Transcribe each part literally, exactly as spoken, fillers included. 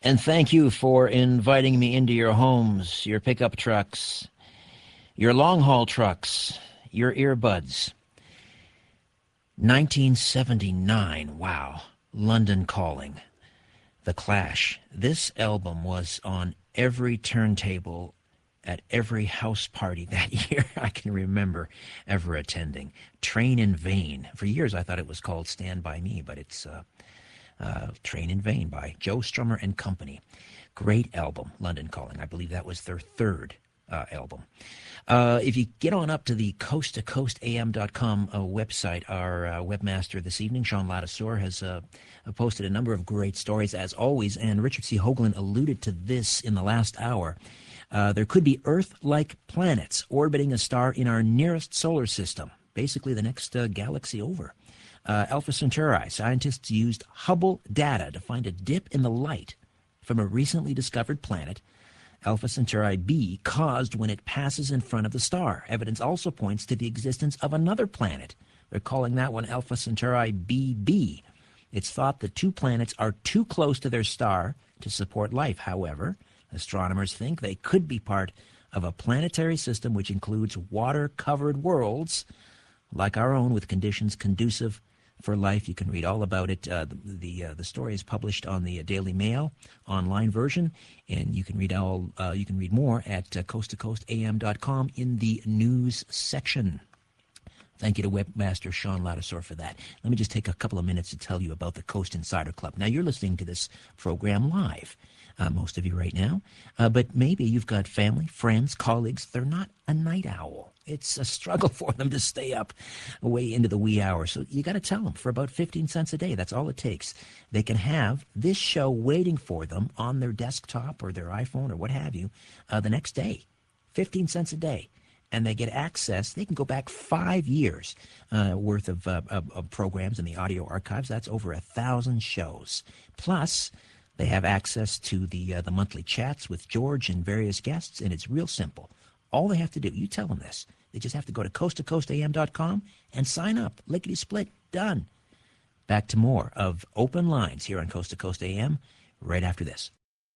And thank you for inviting me into your homes, your pickup trucks, your long haul trucks, your earbuds. nineteen seventy-nine, wow. London Calling. The Clash. This album was on every turntable at every house party that year I can remember ever attending. Train in Vain. For years I thought it was called Stand By Me, but it's uh, uh, Train in Vain by Joe Strummer and Company. Great album, London Calling. I believe that was their third uh, album. Uh, if you get on up to the coast to coast a m dot com uh, website, our uh, webmaster this evening, Sean Lattisaur, has uh, posted a number of great stories, as always, and Richard C. Hoagland alluded to this in the last hour. Uh, there could be Earth-like planets orbiting a star in our nearest solar system, basically the next uh, galaxy over. Uh, Alpha Centauri, scientists used Hubble data to find a dip in the light from a recently discovered planet, Alpha Centauri b, caused when it passes in front of the star. Evidence also points to the existence of another planet. They're calling that one Alpha Centauri b b. It's thought the two planets are too close to their star to support life. However, astronomers think they could be part of a planetary system which includes water-covered worlds like our own, with conditions conducive for life. You can read all about it. Uh, the the, uh, the story is published on the Daily Mail online version, and you can read all uh, you can read more at uh, coast to coast a m dot com in the news section. Thank you to webmaster Sean Lattisaur for that. Let me just take a couple of minutes to tell you about the Coast Insider Club. Now, you're listening to this program live, uh, most of you right now, uh, but maybe you've got family, friends, colleagues. They're not a night owl. It's a struggle for them to stay up way into the wee hours. So you got to tell them for about fifteen cents a day. That's all it takes. They can have this show waiting for them on their desktop or their iPhone or what have you uh, the next day. fifteen cents a day. And they get access. They can go back five years uh, worth of, uh, of, of programs in the audio archives. That's over a thousand shows. Plus, they have access to the uh, the monthly chats with George and various guests, and it's real simple. All they have to do, you tell them this, they just have to go to coast to coast a m dot com and sign up. Lickety split, done. Back to more of Open Lines here on Coast to Coast A M right after this.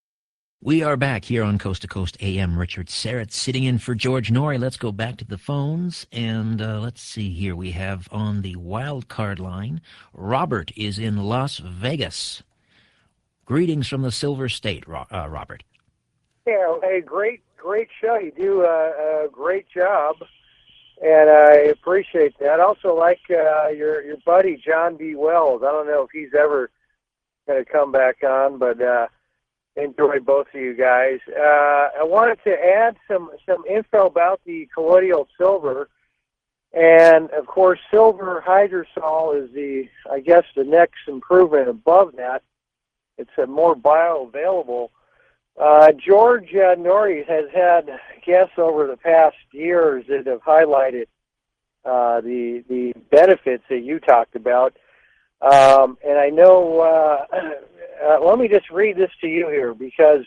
We are back here on Coast to Coast A M. Richard Syrett sitting in for George Noory. Let's go back to the phones, and uh, let's see here. We have on the wild card line, Robert is in Las Vegas. Greetings from the Silver State, Ro- uh, Robert. Yeah, hey, great, great show. You do a, a great job, and I appreciate that. I also like uh, your your buddy John B. Wells. I don't know if he's ever going to come back on, but uh, enjoy both of you guys. Uh, I wanted to add some some info about the colloidal silver, and of course, silver hydrosol is the, I guess, the next improvement above that. It's a more bioavailable. Uh, George uh, Noory has had guests over the past years that have highlighted uh, the the benefits that you talked about. Um, and I know, uh, uh, let me just read this to you here, because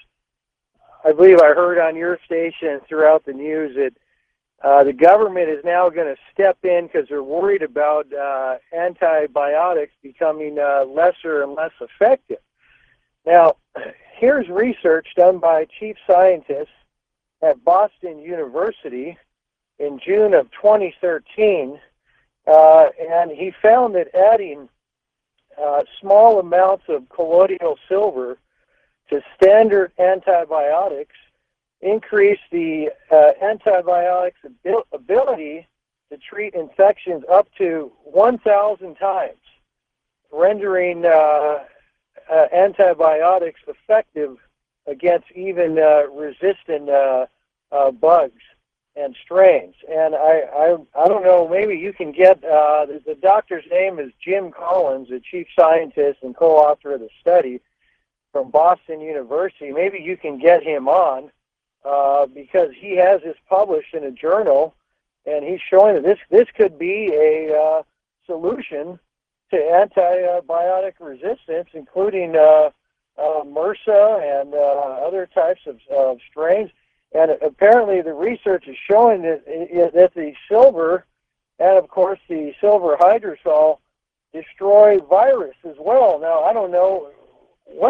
I believe I heard on your station throughout the news that uh, the government is now going to step in because they're worried about uh, antibiotics becoming uh, lesser and less effective. Now, here's research done by chief scientists at Boston University in June of twenty thirteen, uh, and he found that adding uh, small amounts of colloidal silver to standard antibiotics increased the uh, antibiotics' abil- ability to treat infections up to one thousand times, rendering uh, Uh, antibiotics effective against even uh, resistant uh, uh, bugs and strains. And I, I, I don't know, maybe you can get, uh, the, the doctor's name is Jim Collins, the chief scientist and co-author of the study from Boston University. Maybe you can get him on uh, because he has this published in a journal, and he's showing that this, this could be a uh, solution to antibiotic resistance, including uh, uh, MRSA and uh, other types of, of strains. And apparently the research is showing that, that the silver, and of course the silver hydrosol, destroy virus as well. Now, I don't know what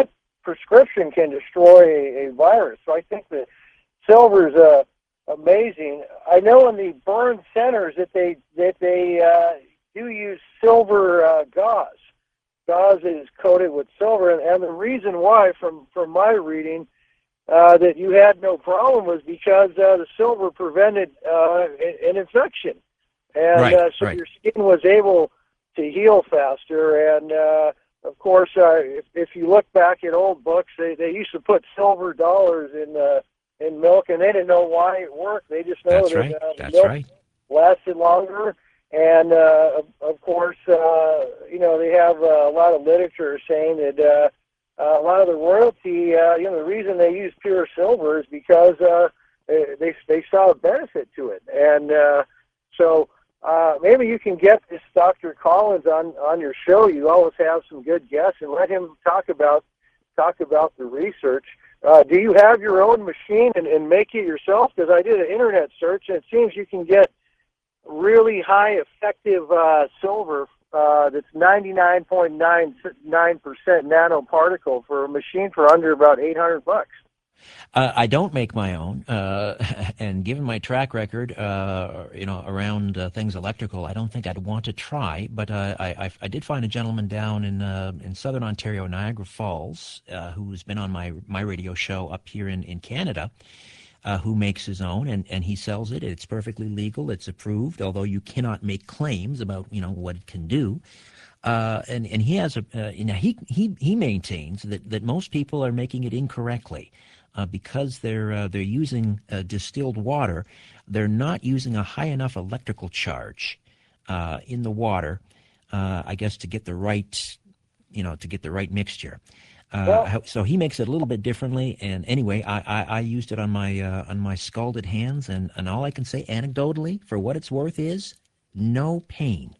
prescription can destroy a, a virus. So I think that silver's uh, amazing. I know in the burn centers that they that they uh, do use silver uh, gauze. Gauze is coated with silver, and, and the reason why, from from my reading, uh, that you had no problem was because uh, the silver prevented uh, an infection, and Right, uh, so right. your skin was able to heal faster. And uh, of course, uh, if, if you look back at old books, they, they used to put silver dollars in uh, in milk, and they didn't know why it worked. They just know That's that right. uh, the That's milk right. lasted longer. And uh, of, of course, uh, you know, they have uh, a lot of literature saying that uh, uh, a lot of the royalty, uh, you know, the reason they use pure silver is because uh, they they saw a benefit to it. And uh, so uh, maybe you can get this Doctor Collins on, on your show. You always have some good guests, and let him talk about talk about the research. Uh, do you have your own machine and, and make it yourself? Because I did an internet search, and it seems you can get really high effective uh, silver uh, that's ninety-nine point nine nine percent nanoparticle for a machine for under about eight hundred bucks. Uh, I don't make my own, uh, and given my track record, uh, you know, around uh, things electrical, I don't think I'd want to try. But uh, I, I, I did find a gentleman down in uh, in southern Ontario, Niagara Falls, uh, who's been on my my radio show up here in in Canada, uh, who makes his own, and, and he sells it. It's perfectly legal. It's approved, although you cannot make claims about, you know, what it can do. Uh, and, and he has a, uh, you know, he, he, he maintains that, that most people are making it incorrectly. Uh, because they're uh, they're using uh, distilled water, they're not using a high enough electrical charge uh, in the water, uh, I guess, to get the right, you know, to get the right mixture. Uh, Well, so he makes it a little bit differently. And anyway, I, I, I used it on my uh, on my scalded hands, and, and all I can say anecdotally, for what it's worth, is no pain.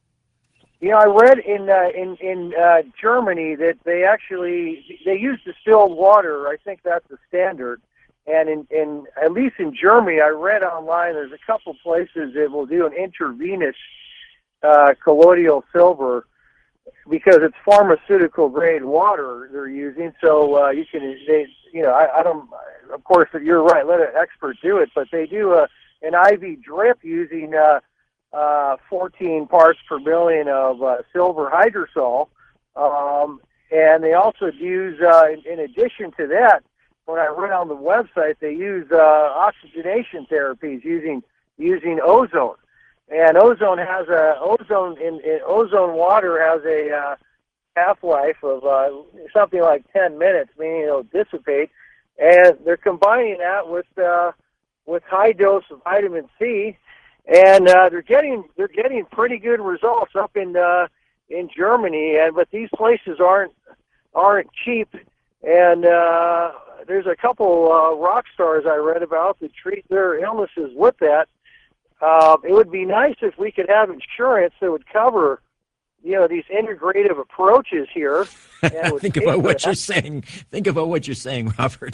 you know, I read in uh, in in uh, Germany that they actually they use distilled water. I think that's the standard. And in, in at least in Germany, I read online there's a couple places that will do an intravenous uh, colloidal silver because it's pharmaceutical grade water they're using. So uh, you can, they, you know, I, I don't. Of course, you're right. Let an expert do it, but they do a an I V drip using. Uh, Uh, fourteen parts per million of uh, silver hydrosol, um, and they also use, uh, in, in addition to that, when I read on the website, they use uh, oxygenation therapies using using ozone, and ozone has a ozone in, in ozone water has a uh, half-life of uh, something like ten minutes, meaning it'll dissipate, and they're combining that with uh, with high dose of vitamin C. And uh, they're getting they're getting pretty good results up in uh, in Germany, and but these places aren't aren't cheap. And uh, there's a couple uh, rock stars I read about that treat their illnesses with that. Uh, it would be nice if we could have insurance that would cover, you know, these integrative approaches here. And would Think pay about for what that. you're saying. Think about what you're saying, Robert.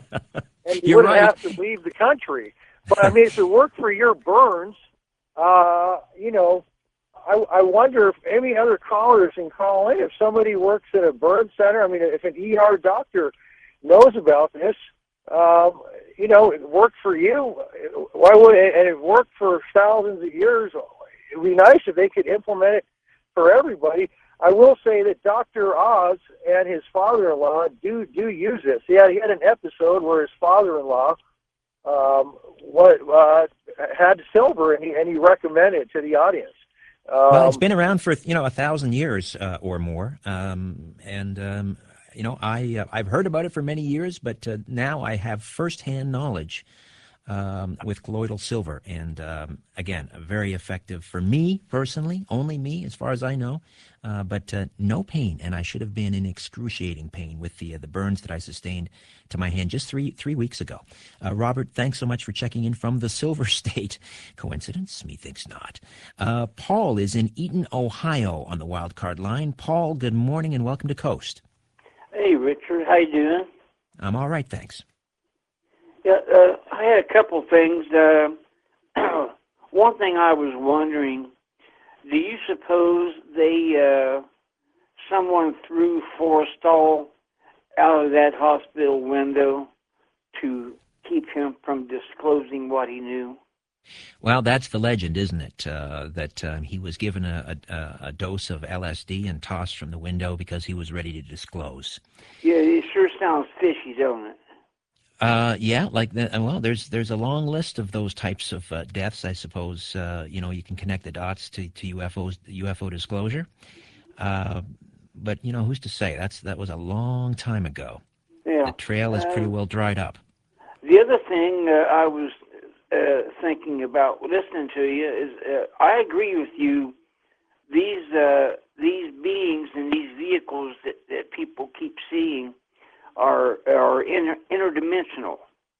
And you You're wouldn't right. have to leave the country. But I mean, if it worked for your burns, uh, you know, I, I wonder if any other callers can call in. If somebody works at a burn center, I mean, if an E R doctor knows about this, um, you know, it worked for you. Why would it? And it worked for thousands of years. It would be nice if they could implement it for everybody. I will say that Doctor Oz and his father-in-law do do use this. Yeah, he had an episode where his father-in-law um, what uh, had silver, and he and he recommended it to the audience. Um, Well, it's been around for, you know, a thousand years uh, or more, um, and um, you know, I uh, I've heard about it for many years, but uh, now I have firsthand knowledge um, with colloidal silver, and um, again, very effective for me personally, only me as far as I know, uh, but uh, no pain, and I should have been in excruciating pain with the uh, the burns that I sustained to my hand just three three weeks ago. Uh, Robert, thanks so much for checking in from the Silver State. Coincidence? Methinks not. Uh, Paul is in Eaton, Ohio, on the wild card line. Paul, good morning and welcome to Coast. Hey, Richard, how you doing? I'm all right, thanks. Yeah, uh, I had a couple things. Uh, one thing I was wondering: do you suppose they, uh, someone through Forrestal, out of that hospital window to keep him from disclosing what he knew? Well, that's the legend, isn't it? Uh, that uh, he was given a, a, a dose of L S D and tossed from the window because he was ready to disclose. Yeah, it sure sounds fishy, don't it? Uh, yeah, like that. Well, there's there's a long list of those types of uh, deaths. I suppose uh, you know you can connect the dots to, to U F Os, U F O disclosure. Uh, but you know who's to say? That's that was a long time ago. Yeah. The trail is pretty Uh, well dried up. The other thing uh, I was uh, thinking about listening to you is uh, I agree with you. These uh, these beings and these vehicles that, that people keep seeing are are inter- interdimensional.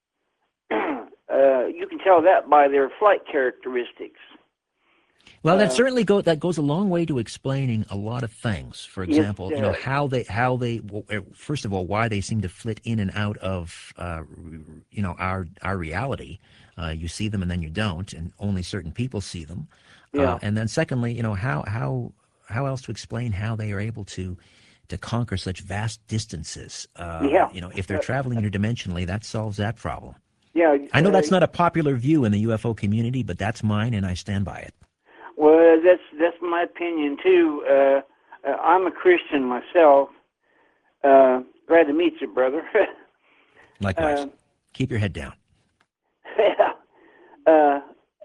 uh, you can tell that by their flight characteristics. Well, that Uh, certainly go that goes a long way to explaining a lot of things. For Yes, example, it you know does. how they how they well, uh, first of all why they seem to flit in and out of uh, you know our our reality. Uh, you see them and then you don't, and only certain people see them. Uh, Yeah. and then secondly, you know how how how else to explain how they are able to to conquer such vast distances? Uh, Yeah. you know, if they're Uh, traveling interdimensionally, that solves that problem. yeah. I know Uh, that's not a popular view in the U F O community, but that's mine, and I stand by it. well, that's that's my opinion too. Uh, uh, I'm a Christian myself. Uh, glad to meet you, brother. Likewise, uh, keep your head down. yeah. Uh,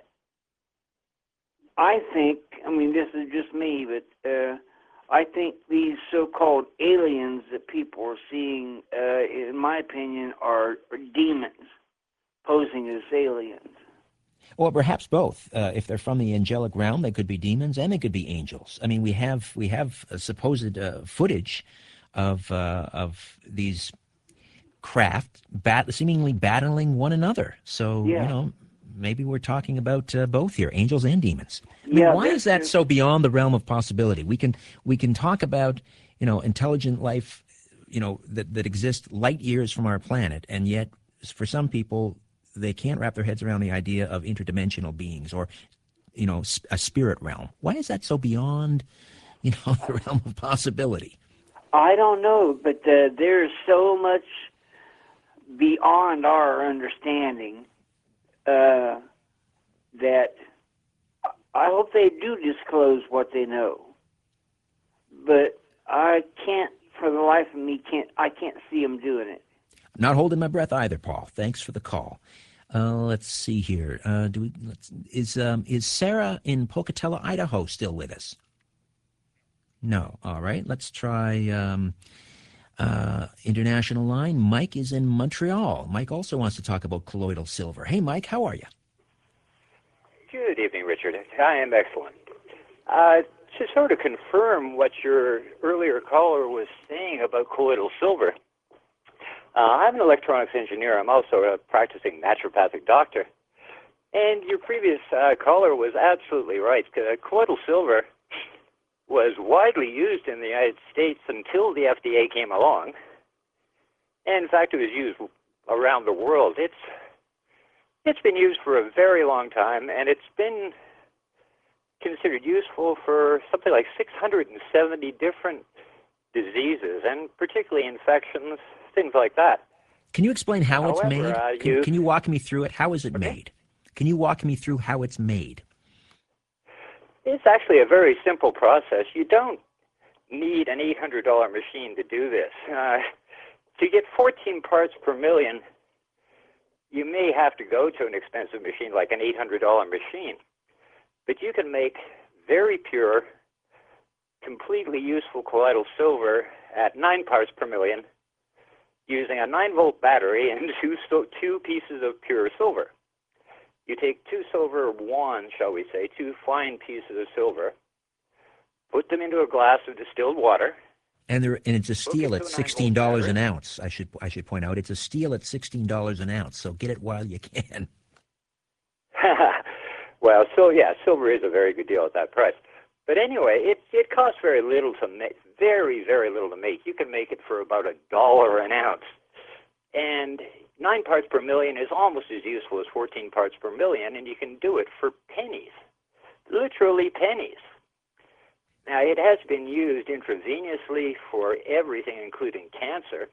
I think, I mean, this is just me, but uh, I think these so-called aliens that people are seeing, uh, in my opinion, are, are demons posing as aliens. Or perhaps both. Uh, if they're from the angelic realm, they could be demons and they could be angels. I mean, we have we have uh, supposed uh, footage of uh, of these craft bat- seemingly battling one another. So you Yeah, know, maybe we're talking about uh, both here, angels and demons. I mean, yeah. why There's, is that there's, so beyond the realm of possibility? We can we can talk about you know intelligent life, you know that that exists light years from our planet, and yet for some people they can't wrap their heads around the idea of interdimensional beings or you know a spirit realm. Why is that so beyond you know the realm of possibility? I don't know, but uh, there's so much beyond our understanding uh, that I hope they do disclose what they know. But I can't, for the life of me, can't I can't see them doing it. Not holding my breath either, Paul. Thanks for the call. Uh, let's see here. Uh, do we? Let's, is um, is Sarah in Pocatello, Idaho, still with us? No. All right. Let's try um, uh, international line. Mike is in Montreal. Mike also wants to talk about colloidal silver. Hey, Mike, how are you? Good evening, Richard. I am excellent. Uh, to sort of confirm what your earlier caller was saying about colloidal silver, uh, I'm an electronics engineer. I'm also a practicing naturopathic doctor. And your previous uh, caller was absolutely right. Uh, colloidal silver was widely used in the United States until the F D A came along. And in fact, it was used around the world. It's It's been used for a very long time, and it's been considered useful for something like six hundred seventy different diseases, and particularly infections, things like that. Can you explain how it's However, made? uh, Can, you, can you walk me through it? How is it okay. made? Can you walk me through how it's made? It's actually a very simple process. You don't need an eight hundred dollars machine to do this. Uh, to get fourteen parts per million, you may have to go to an expensive machine like an eight hundred dollars machine. But you can make very pure, completely useful colloidal silver at nine parts per million using a nine volt battery and two, two pieces of pure silver. You take two silver wands, shall we say, two fine pieces of silver, put them into a glass of distilled water. And there, and it's a steel it at to a sixteen nine volt dollars an battery. ounce. I should I should point out it's a steel at sixteen dollars an ounce. So get it while you can. Well, so yeah, silver is a very good deal at that price. But anyway, it it costs very little to make, very very little to make. You can make it for about a dollar an ounce, and nine parts per million is almost as useful as fourteen parts per million, and you can do it for pennies, literally pennies. Now, it has been used intravenously for everything, including cancer.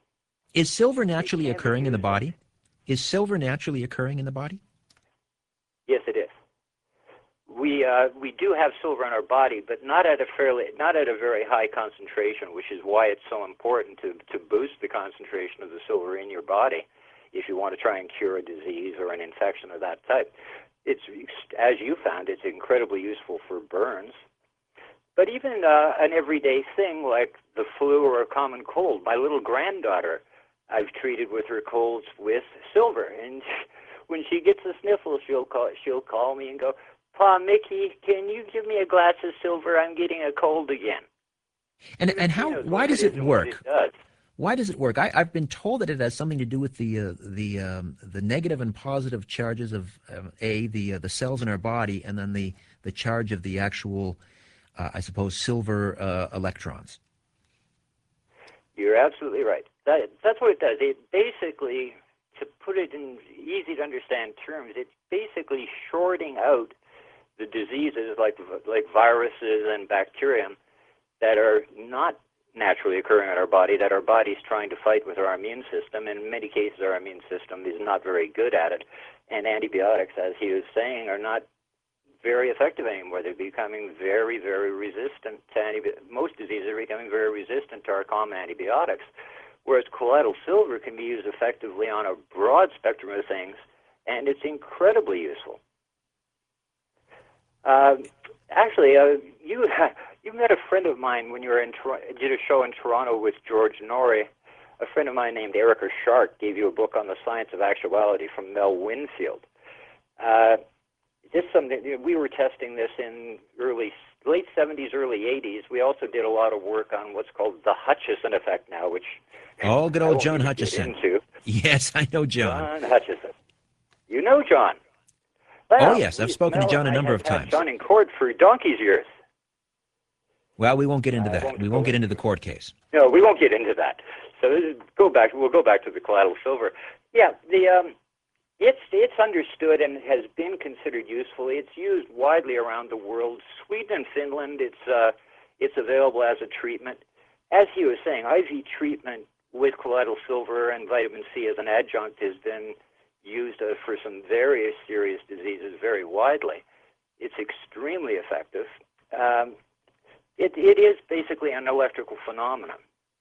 Is silver naturally It can be occurring in the used. body? Is silver naturally occurring in the body? Yes, it is. We uh, we do have silver in our body, but not at a fairly not at a very high concentration, which is why it's so important to to boost the concentration of the silver in your body if you want to try and cure a disease or an infection of that type. It's, as you found, it's incredibly useful for burns. But even uh, an everyday thing like the flu or a common cold, my little granddaughter, I've treated with her colds with silver, and when she gets a sniffle, she'll call she'll call me and go, "Pa, Mickey, can you give me a glass of silver? I'm getting a cold again." And and how? She knows Why what does it is it and what work? it does. Why does it work? I, I've been told that it has something to do with the uh, the um, the negative and positive charges of um, a the uh, the cells in our body, and then the the charge of the actual, uh, I suppose, silver uh, electrons. You're absolutely right. That, that's what it does. It basically, to put it in easy to understand terms, it's basically shorting out the diseases like like viruses and bacterium that are not naturally occurring in our body, that our body's trying to fight with our immune system. In many cases, our immune system is not very good at it. And antibiotics, as he was saying, are not very effective anymore. They're becoming very, very resistant to antibiotics. Most diseases are becoming very resistant to our common antibiotics, whereas colloidal silver can be used effectively on a broad spectrum of things, and it's incredibly useful. Uh, actually, uh, you you met a friend of mine when you were in Tor- did a show in Toronto with George Norrie. A friend of mine named Erica Shark gave you a book on the science of actuality from Mel Winfield. Uh, this something we were testing this in early late seventies, early eighties. We also did a lot of work on what's called the Hutchison effect now, which Oh, good I old won't John even Hutchison. get into. Yes, I know John. John Hutchison. You know John. Oh, Well, yes, I've we- spoken to Mel John a and I number have of had times. John in court for donkey's years. Well, we won't get into I that. won't We go won't get into into the court case. No, we won't get into that. So this is, go back. We'll go back to the colloidal silver. Yeah, the um, it's it's understood and has been considered useful. It's used widely around the world. Sweden and Finland, it's uh, it's available as a treatment. As he was saying, I V treatment with colloidal silver and vitamin C as an adjunct has been used uh, for some very serious diseases very widely. It's extremely effective. Um, It, it is basically an electrical phenomenon.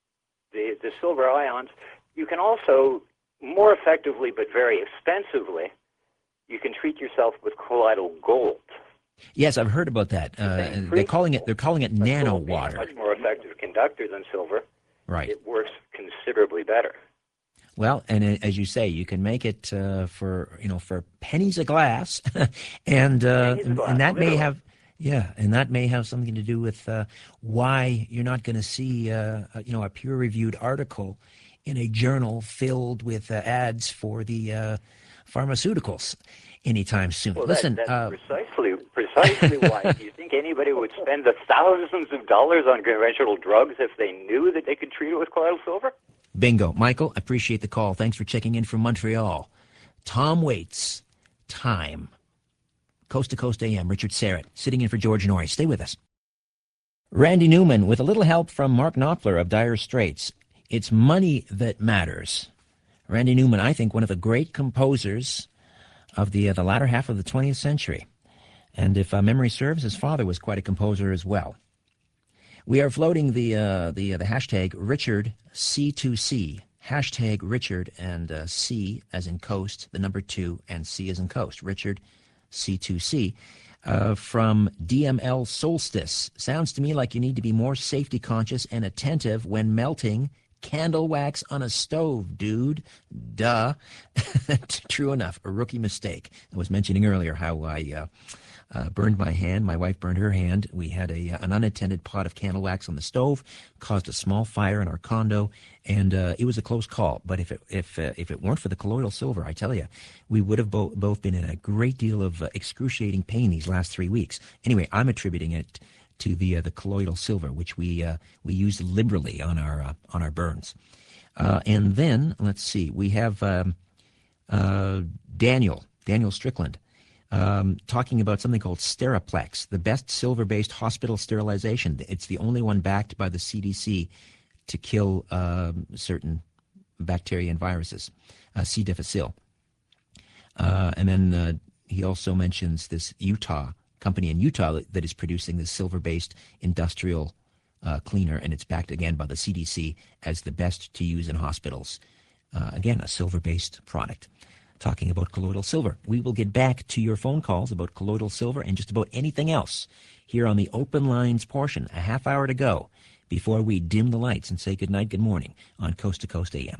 The, the silver ions, you can also, more effectively but very expensively, you can treat yourself with colloidal gold. Yes, I've heard about that. Uh, they're calling it they're calling it But nano gold being a water. much more effective conductor than silver. Right. It works considerably better. Well, and uh, as you say, you can make it uh, for you know for pennies a glass, and uh, Pennies a glass, and that may literally. have yeah, and that may have something to do with uh, why you're not going to see uh, a- you know a peer-reviewed article in a journal filled with uh, ads for the uh, pharmaceuticals anytime soon. Well, Listen, that, uh, that's precisely precisely why. Do you think anybody would spend the thousands of dollars on conventional drugs if they knew that they could treat it with colloidal silver? bingo, Michael. I appreciate the call. Thanks for checking in from Montreal. Tom Waits, Time. Coast to Coast A M, Richard Serrett, sitting in for George Norrie. Stay with us. Randy Newman, with a little help from Mark Knopfler of Dire Straits. It's money that matters. Randy Newman, I think, one of the great composers of the uh, the latter half of the twentieth century. And if uh, memory serves, his father was quite a composer as well. We are floating the uh, the uh, the hashtag Richard C two C. Hashtag Richard and uh, C as in coast, the number two, and C as in coast. Richard C two C. Uh, from D M L Solstice. Sounds to me like you need to be more safety conscious and attentive when melting candle wax on a stove, dude. Duh. True enough, a rookie mistake. I was mentioning earlier how I uh, uh, burned my hand. My wife burned her hand. We had a an unattended pot of candle wax on the stove, caused a small fire in our condo, and uh, it was a close call. But if it if uh, if it weren't for the colloidal silver, I tell you, we would have bo- both been in a great deal of uh, excruciating pain these last three weeks. Anyway, I'm attributing it to the uh, the colloidal silver, which we uh, we used liberally on our uh, on our burns. Uh, and then let's see, we have um, uh, Daniel Daniel Strickland. Um, talking about something called Steraplex, the best silver-based hospital sterilization. It's the only one backed by the C D C to kill um, certain bacteria and viruses, uh, C. difficile. Uh, and then uh, he also mentions this Utah company in Utah that, that is producing this silver-based industrial uh, cleaner, and it's backed again by the C D C as the best to use in hospitals. Uh, again, a silver-based product. Talking about colloidal silver. We will get back to your phone calls about colloidal silver and just about anything else here on the open lines portion. A half hour to go before we dim the lights and say goodnight, good morning on Coast to Coast A M.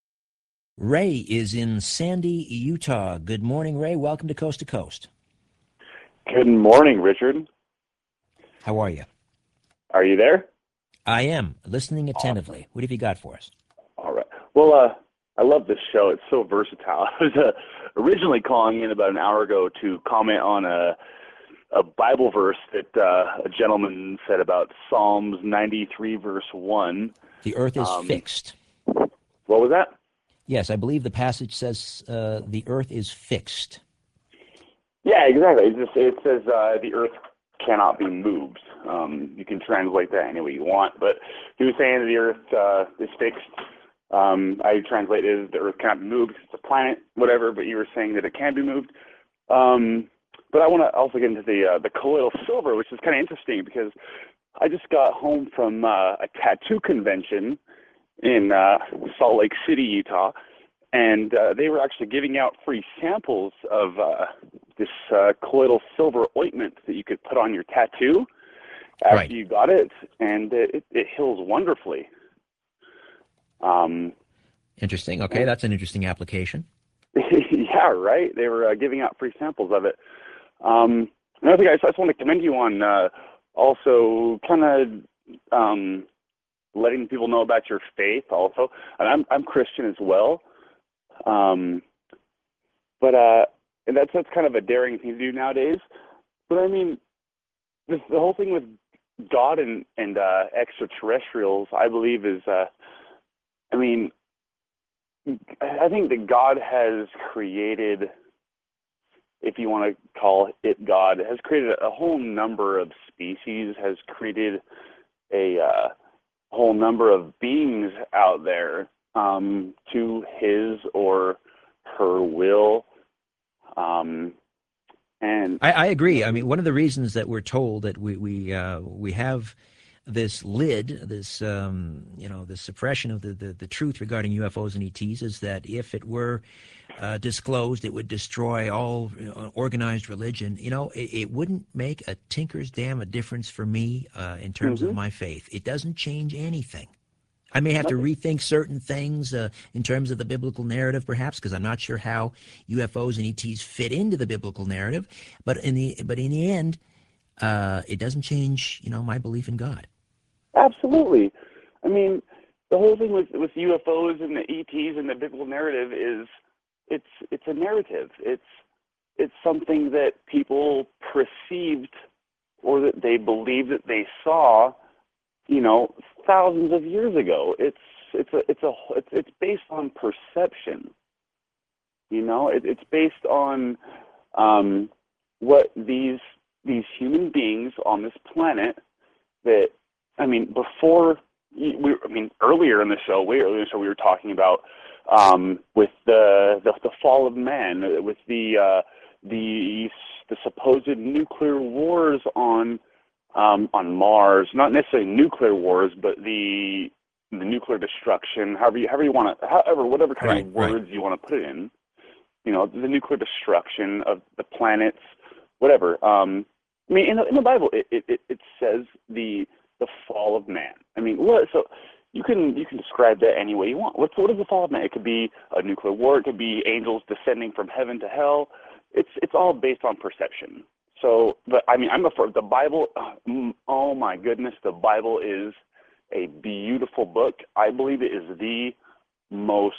Ray is in Sandy, Utah. Good morning, Ray. Welcome to Coast to Coast. Good morning, Richard. How are you? Are you there? I am, listening attentively. Awesome. What have you got for us? All right. Well, uh, I love this show. It's so versatile. I was uh, originally calling in about an hour ago to comment on a a Bible verse that uh, a gentleman said about Psalms ninety-three, verse one. The earth is um, fixed. What was that? Yes, I believe the passage says uh, the earth is fixed. Yeah, exactly. It, just, it says uh, the earth cannot be moved. Um, you can translate that any way you want, but he was saying that the earth uh, is fixed. Um, I translated the earth cannot be moved because it's a planet, whatever, but you were saying that it can be moved. Um, but I want to also get into the uh, the colloidal silver, which is kind of interesting because I just got home from uh, a tattoo convention in uh, Salt Lake City, Utah, and uh, they were actually giving out free samples of uh, this uh, colloidal silver ointment that you could put on your tattoo after right. you got it, and it, it heals wonderfully. Um, interesting. Okay, that's an interesting application. Yeah, right. They were uh, giving out free samples of it. Um, another thing I just, I just want to commend you on uh, also kind of um, letting people know about your faith also. And I'm I'm Christian as well. Um, but uh, and that's that's kind of a daring thing to do nowadays. But I mean, this, the whole thing with God and and uh, extraterrestrials, I believe, is. Uh, I mean, I think that God has created, if you want to call it God, has created a whole number of species, has created a uh, whole number of beings out there um, to his or her will. Um, and I, I agree. I mean, one of the reasons that we're told that we we uh, we have this lid, this um, you know, the suppression of the, the, the truth regarding U F Os and E Ts is that if it were uh, disclosed, it would destroy all you know, organized religion. You know, it, it wouldn't make a tinker's damn a difference for me uh, in terms mm-hmm. of my faith. It doesn't change anything. I may have to rethink certain things uh, in terms of the biblical narrative, perhaps, because I'm not sure how U F Os and E Ts fit into the biblical narrative. But in the but in the end, uh, it doesn't change, you know, my belief in God. Absolutely. I mean, the whole thing with with U F Os and the E Ts and the biblical narrative is it's it's a narrative. It's it's something that people perceived or that they believed that they saw, you know, thousands of years ago. It's it's a it's a it's, it's based on perception. You know, it, it's based on um, what these these human beings on this planet that. I mean, before we, I mean, earlier in the show, way earlier in the show, we were talking about um, with the, the the fall of man, with the uh, the the supposed nuclear wars on um, on Mars. Not necessarily nuclear wars, but the the nuclear destruction. However you however you want to, however whatever kind right, of words right. you want to put it in. You know, the nuclear destruction of the planets, whatever. Um, I mean, in the, in the Bible, it, it it says the the fall of man. I mean, what? So you can you can describe that any way you want. What's what is the fall of man? It could be a nuclear war. It could be angels descending from heaven to hell. It's it's all based on perception. So, but I mean, I'm a for the Bible. Oh my goodness, the Bible is a beautiful book. I believe it is the most.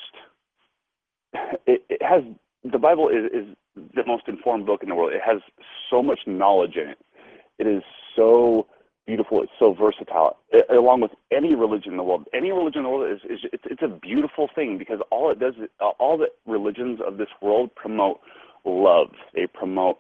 It, it has the Bible is is the most informed book in the world. It has so much knowledge in it. It is so beautiful. It's so versatile. It, along with any religion in the world, any religion in the world is, is it's, it's a beautiful thing because all it does, is, all the religions of this world promote love. They promote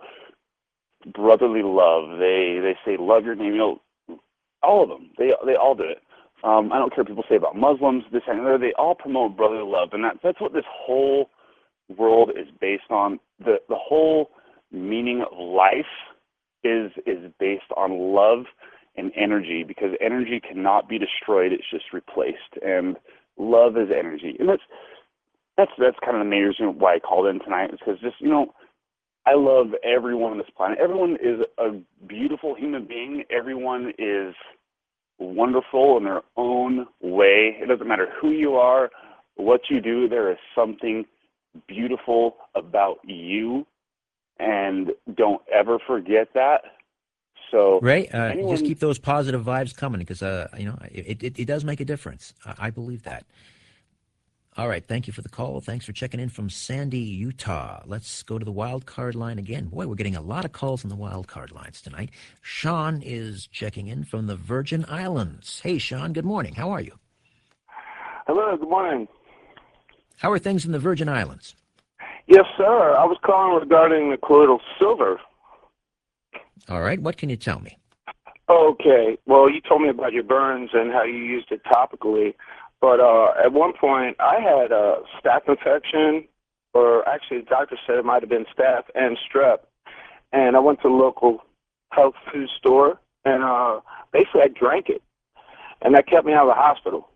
brotherly love. They they say love your name. You know, all of them. They they all do it. Um, I don't care what people say about Muslims, this and that. They all promote brotherly love, and that, that's what this whole world is based on. The the whole meaning of life is is based on love and energy, because energy cannot be destroyed; it's just replaced. And love is energy, and that's that's that's kind of the main reason why I called in tonight. Is because just you know, I love everyone on this planet. Everyone is a beautiful human being. Everyone is wonderful in their own way. It doesn't matter who you are, what you do. There is something beautiful about you, and don't ever forget that. So, Ray, uh, anyone, just keep those positive vibes coming, because uh, you know it, it, it does make a difference. I, I believe that. All right, thank you for the call. Thanks for checking in from Sandy, Utah. Let's go to the wild card line again. Boy, we're getting a lot of calls on the wild card lines tonight. Sean is checking in from the Virgin Islands. Hey, Sean, good morning. How are you? Hello, good morning. How are things in the Virgin Islands? Yes, sir. I was calling regarding the colloidal silver. All right, what can you tell me? Okay. Well, you told me about your burns and how you used it topically. But uh, at one point, I had a staph infection, or actually the doctor said it might have been staph and strep. And I went to the local health food store, and uh, basically I drank it. And that kept me out of the hospital.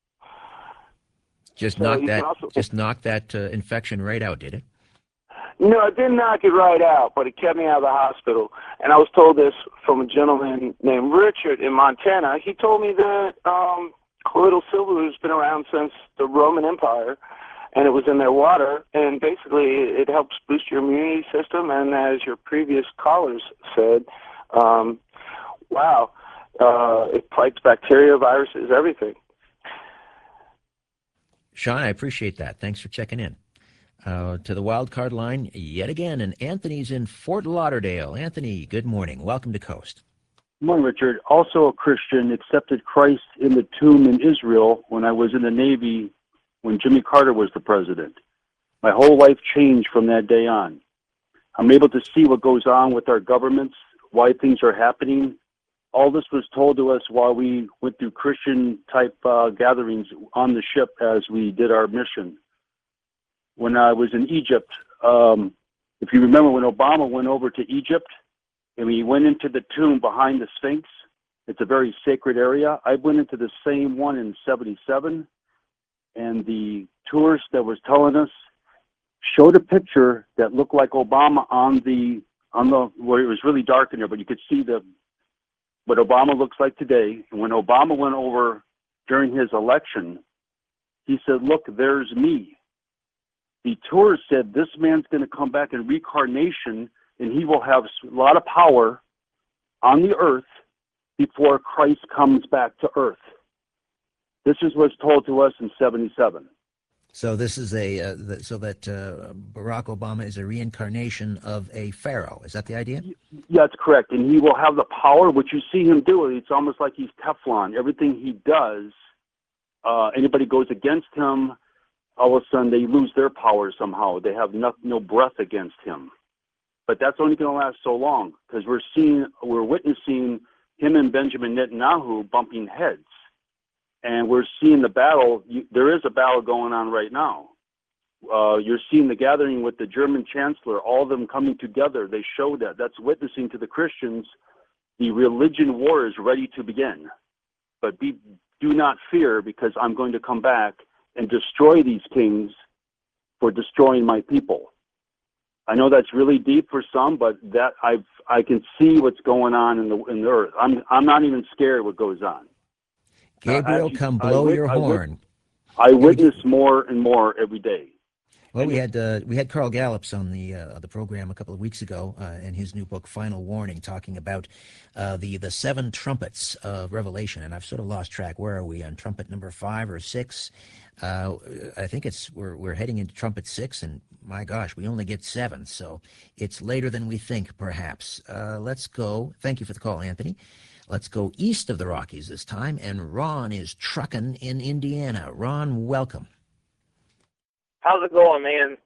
Just So knock you that, can also- just knock that uh, infection right out, did it? No, it didn't knock it right out, but it kept me out of the hospital. And I was told this from a gentleman named Richard in Montana. He told me that um, colloidal silver has been around since the Roman Empire, and it was in their water, and basically it helps boost your immunity system, and as your previous callers said, um, wow, uh, it fights bacteria, viruses, everything. Sean, I appreciate that. Thanks for checking in. Uh, to the wild card line yet again, and Anthony's in Fort Lauderdale. Anthony, good morning. Welcome to Coast. Good morning, Richard. Also a Christian, accepted Christ in the tomb in Israel when I was in the Navy when Jimmy Carter was the president. My whole life changed from that day on. I'm able to see what goes on with our governments, why things are happening. All this was told to us while we went through Christian-type uh, gatherings on the ship as we did our mission. When I was in Egypt, um, if you remember when Obama went over to Egypt and we went into the tomb behind the Sphinx, it's a very sacred area. I went into the same one in seventy-seven, and the tourist that was telling us showed a picture that looked like Obama on the, on the where it was really dark in there, but you could see the what Obama looks like today. And when Obama went over during his election, he said, look, there's me. The tourist said, this man's going to come back in reincarnation, and he will have a lot of power on the earth before Christ comes back to earth. This is what's told to us in seventy-seven. So this is a, uh, th- so that uh, Barack Obama is a reincarnation of a pharaoh. Is that the idea? Yeah, that's correct. And he will have the power, what you see him do, it's almost like he's Teflon. Everything he does, uh, anybody goes against him, all of a sudden they lose their power somehow. They have no, no breath against him. But that's only going to last so long, because we're seeing, we're witnessing him and Benjamin Netanyahu bumping heads. And we're seeing the battle. You, there is a battle going on right now. Uh, you're seeing the gathering with the German chancellor, all of them coming together. They show that. That's witnessing to the Christians. The religion war is ready to begin. But be, do not fear, because I'm going to come back and destroy these kings for destroying my people. I know that's really deep for some, but that I've I can see what's going on in the in the earth. I'm I'm not even scared what goes on. Gabriel, Uh, I, come I, blow I, your I, horn. I witness more and more every day. Well, we had uh, we had Carl Gallups on the uh, the program a couple of weeks ago uh, in his new book Final Warning, talking about uh, the the seven trumpets of Revelation, and I've sort of lost track. Where are we on trumpet number five or six? Uh, I think it's we're we're heading into trumpet six, and my gosh, we only get seven, so it's later than we think, perhaps. Uh, let's go. Thank you for the call, Anthony. Let's go east of the Rockies this time, and Ron is trucking in Indiana. Ron, welcome. How's it going, man?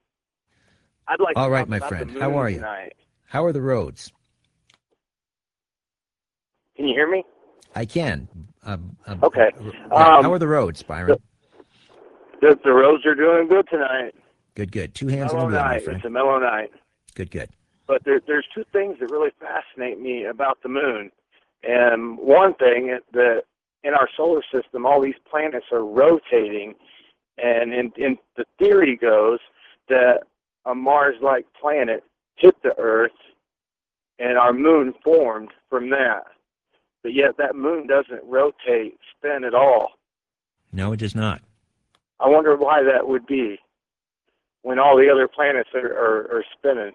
I'd like All to right, talk my about friend. the moon How are you? tonight. How are the roads? Can you hear me? I can. Uh, uh, Okay. uh, yeah. Um, How are the roads, Byron? The, the roads are doing good tonight. Good, good. Two hands in Mellow the wheel, my night. friend. It's a mellow night. Good, good. But there, there's two things that really fascinate me about the moon. And one thing that in our solar system, all these planets are rotating. And in, in the theory goes that a Mars-like planet hit the Earth and our moon formed from that. But yet that moon doesn't rotate, spin at all. No, it does not. I wonder why that would be when all the other planets are, are, are spinning.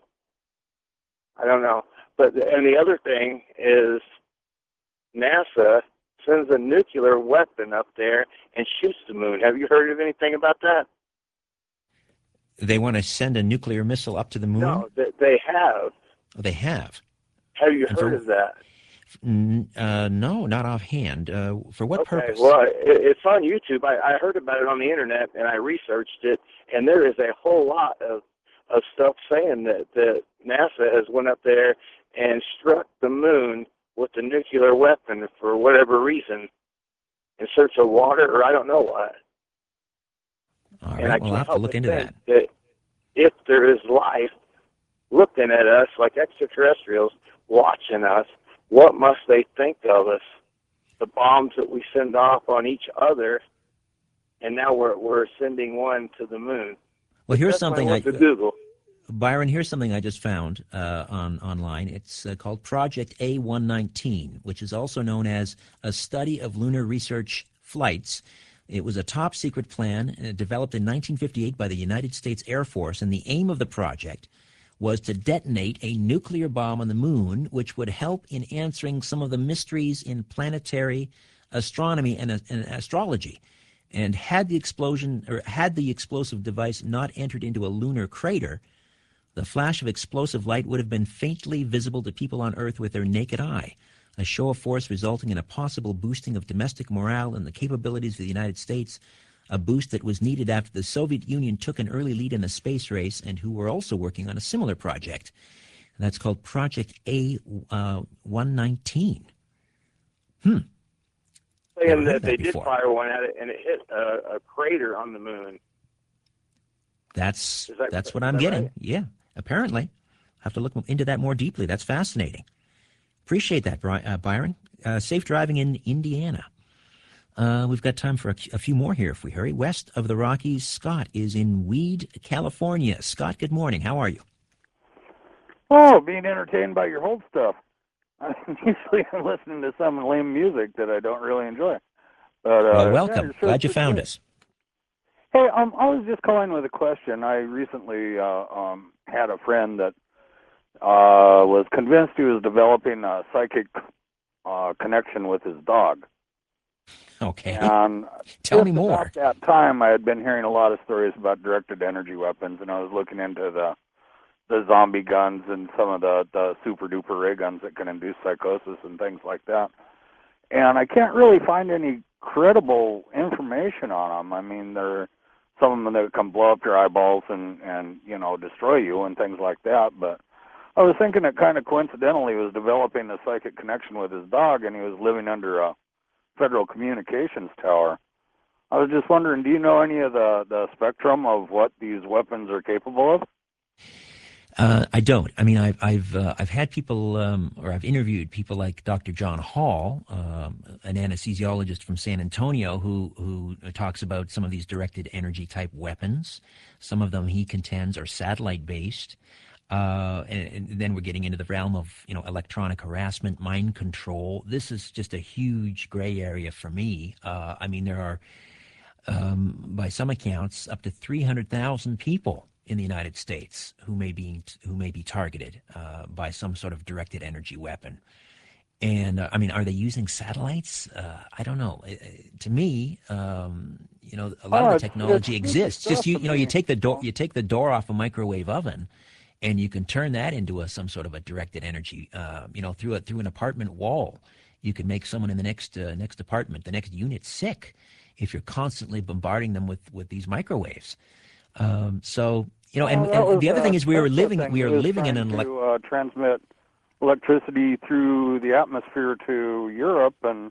I don't know. But and the other thing is NASA sends a nuclear weapon up there and shoots the moon. Have you heard of anything about that? They want to send a nuclear missile up to the moon? No, they, they have. Oh, they have. Have you And heard for- of that? N- Uh, no, not offhand. Uh, for what Okay, purpose? well, it, it's on YouTube. I, I heard about it on the internet, and I researched it, and there is a whole lot of, of stuff saying that, that NASA has went up there and struck the moon with a nuclear weapon for whatever reason, in search of water, or I don't know what. All And I right, well, can't I'll have to help look but into think that. that if there is life looking at us like extraterrestrials, watching us, what must they think of us? The bombs that we send off on each other, and now we're we're sending one to the moon. Well, here's That's something my I, work to Google. Byron, here's something I just found uh, on online. It's uh, called Project A one nineteen, which is also known as a study of lunar research flights. It was a top secret plan uh, developed in nineteen fifty-eight by the United States Air Force, and the aim of the project was to detonate a nuclear bomb on the moon, which would help in answering some of the mysteries in planetary astronomy and, uh, and astrology. And had the explosion, or had the explosive device not entered into a lunar crater, the flash of explosive light would have been faintly visible to people on Earth with their naked eye, a show of force resulting in a possible boosting of domestic morale and the capabilities of the United States, a boost that was needed after the Soviet Union took an early lead in the space race and who were also working on a similar project. And that's called Project A one nineteen. Hmm. Saying Never heard that of that they before. did fire one at it, and it hit a, a crater on the moon. That's Is that- that's what is I'm that getting. right? Yeah, apparently. I have to look into that more deeply. That's fascinating. Appreciate that, Bri- uh, Byron. Uh, safe driving in Indiana. Uh, we've got time for a, a few more here if we hurry. West of the Rockies, Scott is in Weed, California. Scott, good morning. How are you? Oh, being entertained by your hold stuff. I usually I'm listening to some lame music that I don't really enjoy. But uh, Well, yeah, welcome. your show's Glad you pretty found good. us. Hey, um, I was just calling with a question. I recently uh, um, had a friend that uh, was convinced he was developing a psychic uh, connection with his dog. Okay. And Tell just me more. About that time, I had been hearing a lot of stories about directed energy weapons, and I was looking into the the zombie guns and some of the, the super duper ray guns that can induce psychosis and things like that. And I can't really find any credible information on them. I mean, there are some of them that can blow up your eyeballs and, and you know, destroy you and things like that. But I was thinking that kind of coincidentally he was developing a psychic connection with his dog, and he was living under a federal communications tower. I was just wondering, do you know any of the, the spectrum of what these weapons are capable of? Uh, I don't. I mean, I've I've uh, I've had people, um, or I've interviewed people like Doctor John Hall, um, an anesthesiologist from San Antonio, who who talks about some of these directed energy type weapons. Some of them, he contends, are satellite based. Uh, and, and then we're getting into the realm of, you know, electronic harassment, mind control. This is just a huge gray area for me. Uh, I mean, there are, um, by some accounts, up to three hundred thousand people in the United States who may be who may be targeted uh, by some sort of directed energy weapon. And uh, I mean, are they using satellites? Uh, I don't know. Uh, to me, um, you know, a lot Oh, of the it's- technology it's exists. Just stuff you, to you know, you me. take the door, you take the door off a microwave oven, and you can turn that into a some sort of a directed energy. Uh, you know, through a through an apartment wall, you can make someone in the next uh, next apartment, the next unit, sick if you're constantly bombarding them with with these microwaves. Um, so you know, and, Well, that and was, the other thing uh, is we are that's the living thing. we He are was living in trying an elec- to uh, transmit electricity through the atmosphere to Europe, and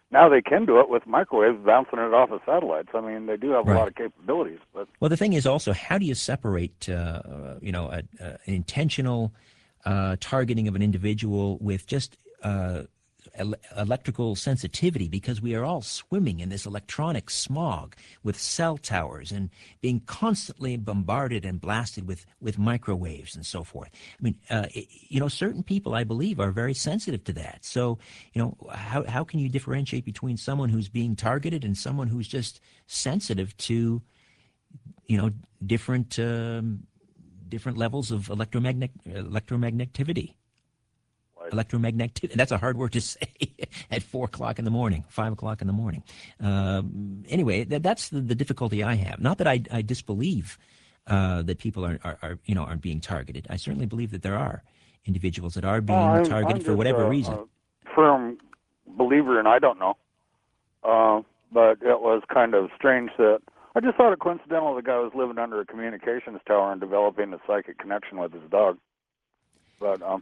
now they can do it with microwaves bouncing it off of satellites. I mean, they do have Right. a lot of capabilities. But Well, the thing is also, how do you separate, uh, you know, a, a, an intentional uh, targeting of an individual with just uh, el- electrical sensitivity? Because we are all swimming in this electronic smog with cell towers and being constantly bombarded and blasted with, with microwaves and so forth. I mean, uh, it, you know, certain people, I believe, are very sensitive to that. So, you know, how, how can you differentiate between someone who's being targeted and someone who's just sensitive to, you know, different um, different levels of electromagnet electromagnetivity. Right. Electromagnetic. That's a hard word to say at four o'clock in the morning, five o'clock in the morning. Um, anyway, that, that's the, the difficulty I have. Not that I, I disbelieve uh, that people are, are, are, you know, aren't being targeted. I certainly believe that there are individuals that are being Well, I'm, targeted I'm for just whatever a, reason. a firm believer, and I don't know. Uh, but it was kind of strange that I just thought it coincidental the guy was living under a communications tower and developing a psychic connection with his dog. But um,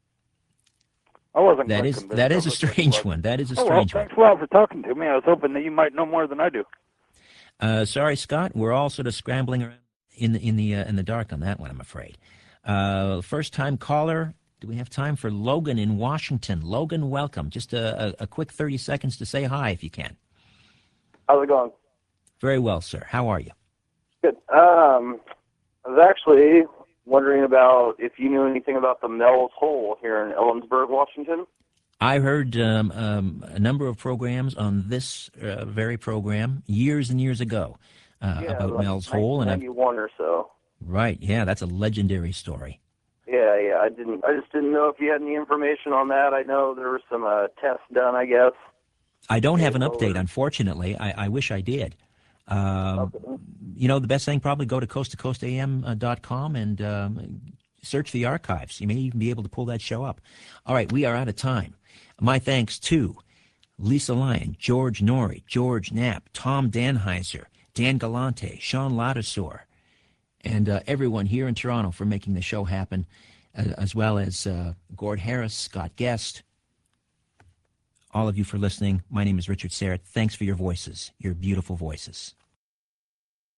I wasn't That quite is convinced that of is a it, but he strange was. one. That is a Oh, well, strange one. thanks a lot for talking to me. I was hoping that you might know more than I do. Uh, sorry, Scott. We're all sort of scrambling around in the in the uh, in the dark on that one, I'm afraid. Uh, first time caller. Do we have time for Logan in Washington? Logan, welcome. Just a, a, a quick thirty seconds to say hi, if you can. How's it going? Very well, sir. How are you? Good. Um, I was actually wondering about if you knew anything about the Mel's Hole here in Ellensburg, Washington. I heard um, um, a number of programs on this uh, very program years and years ago uh, Yeah, about like Mel's Hole, and I've, nineteen ninety-one or so. right, yeah, that's a legendary story. Yeah, yeah. I didn't. I just didn't know if you had any information on that. I know there were some uh, tests done, I guess. I don't have an Yeah, update, over. unfortunately. I, I wish I did. Um, Okay. You know, the best thing, probably go to coast to coast A M dot com and um, search the archives. You may even be able to pull that show up. All right, we are out of time. My thanks to Lisa Lyon, George Norrie, George Knapp, Tom Danheiser, Dan Galante, Sean Ladouceur, and uh, everyone here in Toronto for making the show happen, uh, as well as uh, Gord Harris, Scott Guest, all of you for listening. My name is Richard Serrett. Thanks for your voices, your beautiful voices.